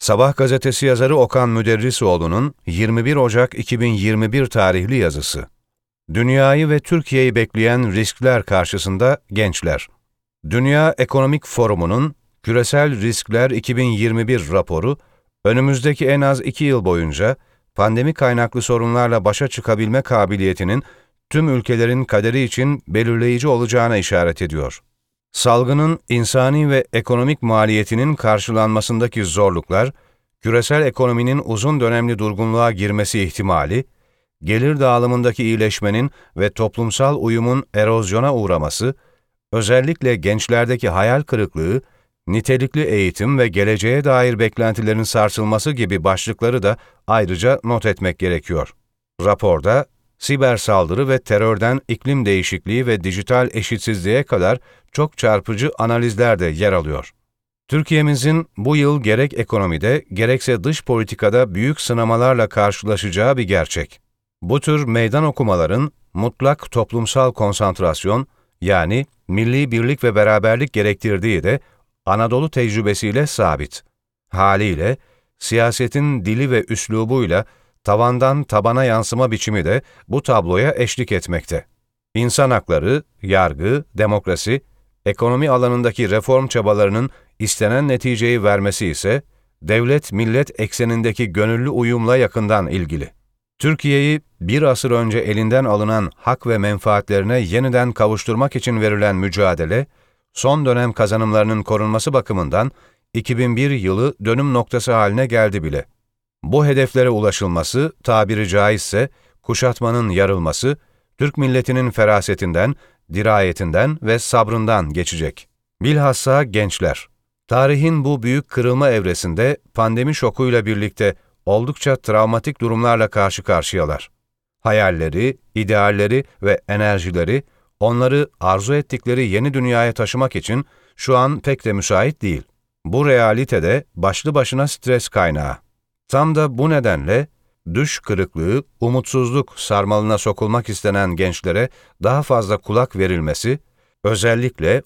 Sabah gazetesi yazarı Okan Müderrisoğlu'nun 21 Ocak 2021 tarihli yazısı. Dünyayı ve Türkiye'yi bekleyen riskler karşısında gençler. Dünya Ekonomik Forumu'nun Küresel Riskler 2021 raporu, önümüzdeki en az 2 yıl boyunca pandemi kaynaklı sorunlarla başa çıkabilme kabiliyetinin tüm ülkelerin kaderi için belirleyici olacağına işaret ediyor. Salgının insani ve ekonomik maliyetinin karşılanmasındaki zorluklar, küresel ekonominin uzun dönemli durgunluğa girmesi ihtimali, gelir dağılımındaki iyileşmenin ve toplumsal uyumun erozyona uğraması, özellikle gençlerdeki hayal kırıklığı, nitelikli eğitim ve geleceğe dair beklentilerin sarsılması gibi başlıkları da ayrıca not etmek gerekiyor. Raporda, siber saldırı ve terörden iklim değişikliği ve dijital eşitsizliğe kadar çok çarpıcı analizler de yer alıyor. Türkiye'mizin bu yıl gerek ekonomide gerekse dış politikada büyük sınamalarla karşılaşacağı bir gerçek. Bu tür meydan okumaların mutlak toplumsal konsantrasyon, yani milli birlik ve beraberlik gerektirdiği de Anadolu tecrübesiyle sabit. Haliyle, siyasetin dili ve üslubuyla tavandan tabana yansıma biçimi de bu tabloya eşlik etmekte. İnsan hakları, yargı, demokrasi, ekonomi alanındaki reform çabalarının istenen neticeyi vermesi ise devlet-millet eksenindeki gönüllü uyumla yakından ilgili. Türkiye'yi bir asır önce elinden alınan hak ve menfaatlerine yeniden kavuşturmak için verilen mücadele, son dönem kazanımlarının korunması bakımından 2001 yılı dönüm noktası haline geldi bile. Bu hedeflere ulaşılması, tabiri caizse, kuşatmanın yarılması, Türk milletinin ferasetinden, dirayetinden ve sabrından geçecek. Bilhassa gençler. Tarihin bu büyük kırılma evresinde pandemi şokuyla birlikte oldukça travmatik durumlarla karşı karşıyalar. Hayalleri, idealleri ve enerjileri, onları arzu ettikleri yeni dünyaya taşımak için şu an pek de müsait değil. Bu realitede başlı başına stres kaynağı. Tam da bu nedenle düş kırıklığı, umutsuzluk sarmalına sokulmak istenen gençlere daha fazla kulak verilmesi, özellikle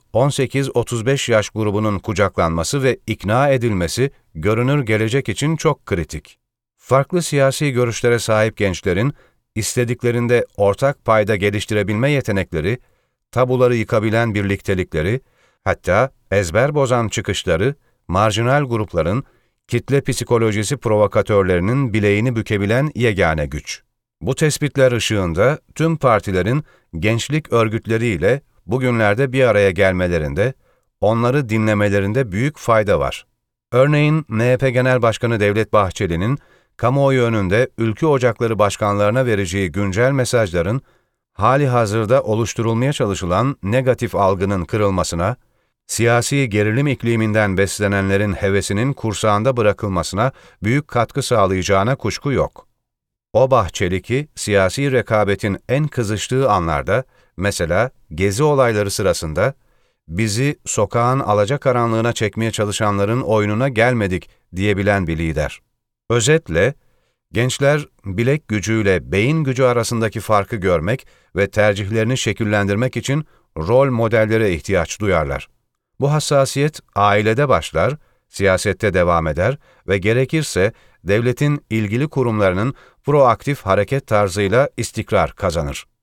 18-35 yaş grubunun kucaklanması ve ikna edilmesi görünür gelecek için çok kritik. Farklı siyasi görüşlere sahip gençlerin istediklerinde ortak payda geliştirebilme yetenekleri, tabuları yıkabilen birliktelikleri, hatta ezber bozan çıkışları, marjinal grupların, kitle psikolojisi provokatörlerinin bileğini bükebilen yegane güç. Bu tespitler ışığında tüm partilerin gençlik örgütleriyle bugünlerde bir araya gelmelerinde, onları dinlemelerinde büyük fayda var. Örneğin MHP Genel Başkanı Devlet Bahçeli'nin kamuoyu önünde ülke ocakları başkanlarına vereceği güncel mesajların hali hazırda oluşturulmaya çalışılan negatif algının kırılmasına, siyasi gerilim ikliminden beslenenlerin hevesinin kursağında bırakılmasına büyük katkı sağlayacağına kuşku yok. O Bahçeli ki, siyasi rekabetin en kızıştığı anlarda, mesela gezi olayları sırasında, bizi sokağın alacakaranlığına çekmeye çalışanların oyununa gelmedik diyebilen bir lider. Özetle, gençler bilek gücüyle beyin gücü arasındaki farkı görmek ve tercihlerini şekillendirmek için rol modellere ihtiyaç duyarlar. Bu hassasiyet ailede başlar, siyasette devam eder ve gerekirse devletin ilgili kurumlarının proaktif hareket tarzıyla istikrar kazanır.